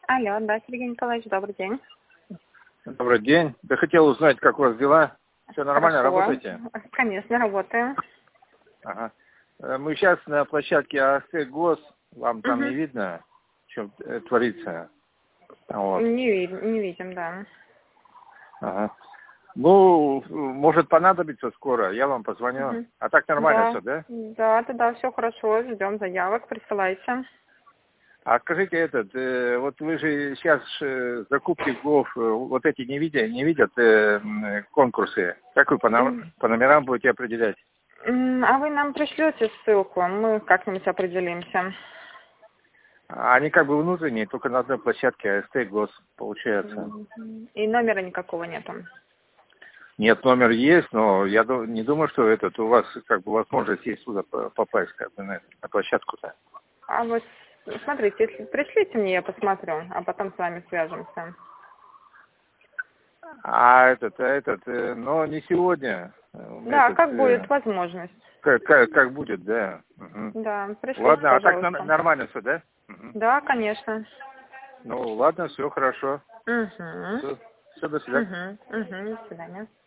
Алло, да, Сергей Николаевич, добрый день. Добрый день. Да хотел узнать, как у вас дела. Все нормально, Хорошо. работаете? Конечно, работаем. Ага. Мы сейчас на площадке АСТ ГОС. Вам там Угу. не видно, что творится? Вот. Не видим, да. Ага. Ну, может понадобится скоро, я вам позвоню. Угу. А так нормально Да, все, да? да, все хорошо, ждем заявок, присылайте. А скажите вот вы же сейчас закупки ГОВ, вот эти не видят конкурсы. Как вы по номерам будете определять? А вы нам пришлете ссылку, мы как-нибудь определимся. Они как бы внутренние, только на одной площадке АСТ ГОС получается. И номера никакого нету. Нет, номер есть, но я не думаю, что у вас как бы возможность есть туда попасть, как бы на площадку-то. А вот смотрите, если пришлите мне, я посмотрю, а потом с вами свяжемся. А но не сегодня. Да, как будет возможность. Как будет, да. Угу. Да, пришлите, Ладно, а так пожалуйста. нормально все, да? Угу. Да, конечно. Ну, ладно, все хорошо. Угу. Все, до свидания. До свидания.